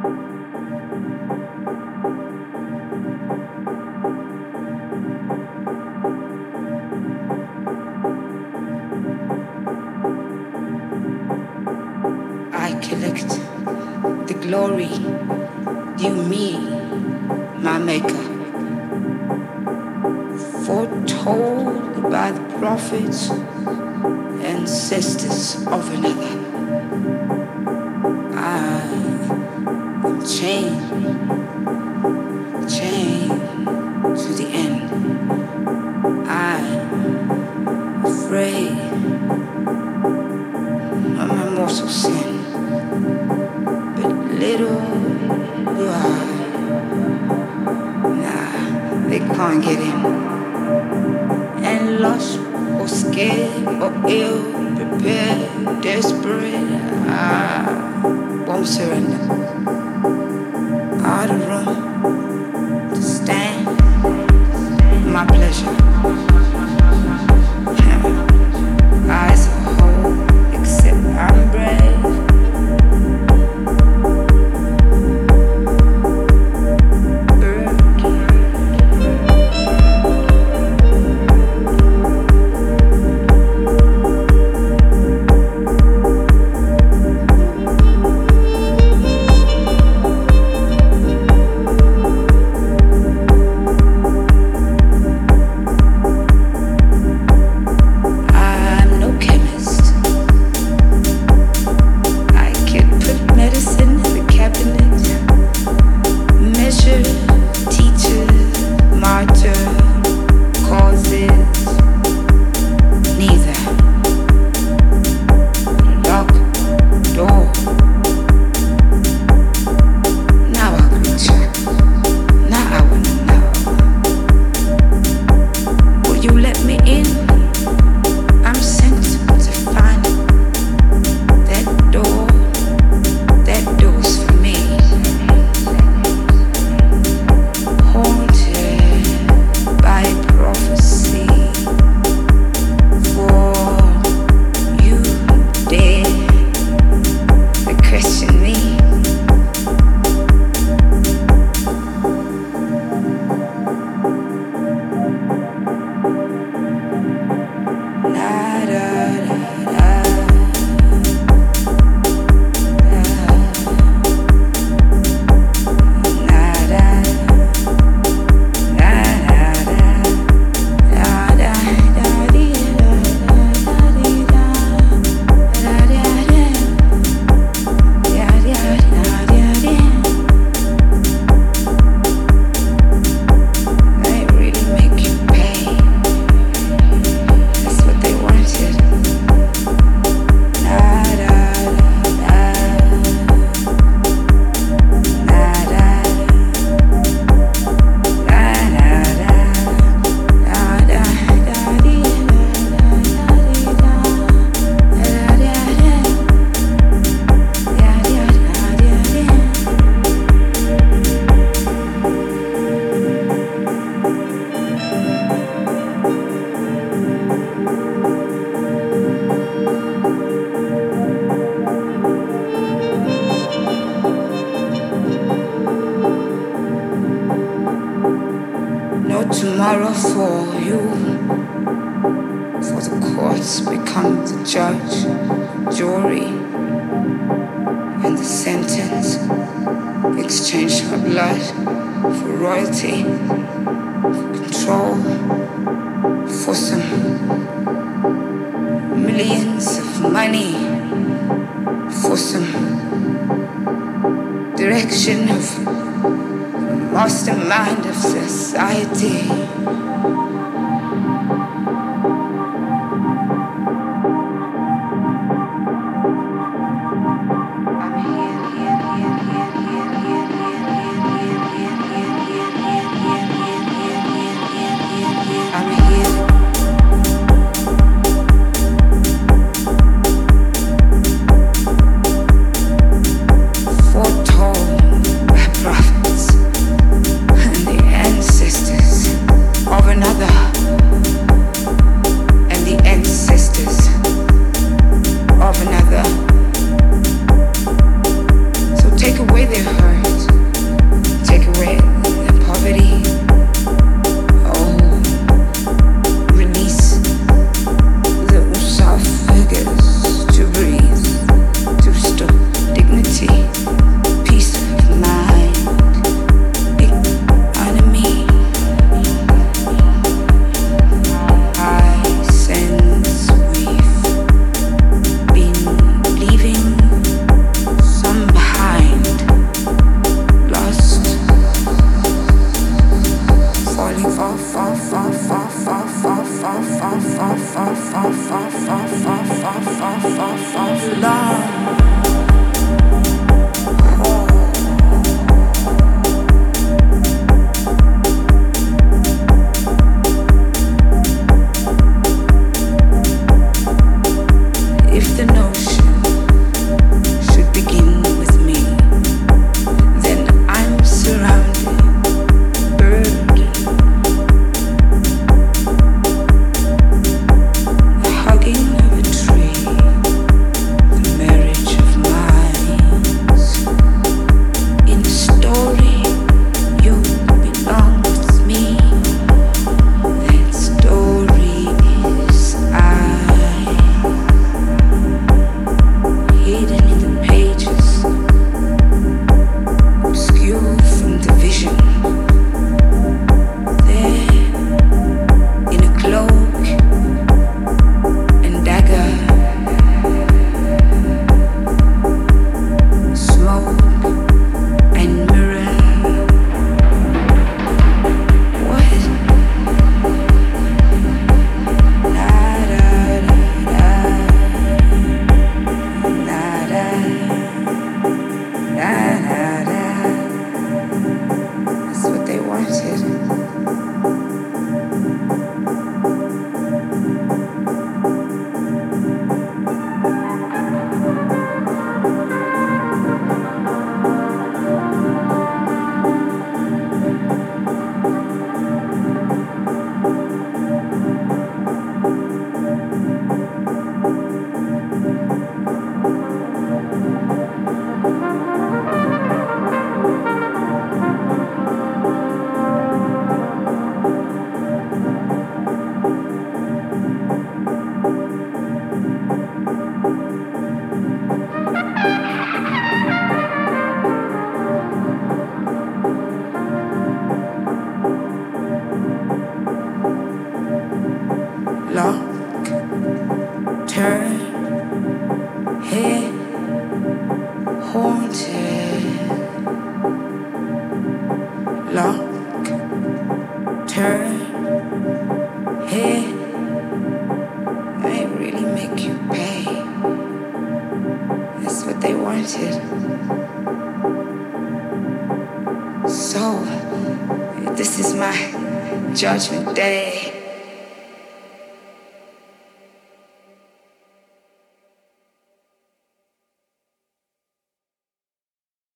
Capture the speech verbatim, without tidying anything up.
I collect the glory due me, my maker, foretold by the prophets and sisters of another. I am chained, chained to the end. I'm afraid of my mortal sin, but little do I, nah, they can't get in. And lost or scared or ill prepared, desperate, I won't surrender. Out of room to stand, my pleasure. Eyes are whole, except I'm brave. Tomorrow for you, for the courts become the judge, jury, and the sentence. Exchange my blood for royalty, for control, for some millions of money, for some direction of mastermind of society. Of their hurt, take away their poverty. Oh, release the esophagus to breathe, to restore dignity, peace of mind, economy. I sense we've been leaving some behind, lost, falling far, far, far, far, far, far, far, far, far, far, far, far, far, far, far, far, far, far, long. If the notion should begin with me, then I'm surrounded, burdened, the hugging of a tree, the marriage of minds. In the story, you belong with me. That story is I. Hidden in the pages, obscure from the vision. There, in a cloak and dagger, smoke and mirror. What? Da da da da. Da-da, da-da-da. That's what they wanted. Lock, turn, head, haunted. Lock, turn, head. They really make you pay. That's what they wanted. So, this is my judgment day.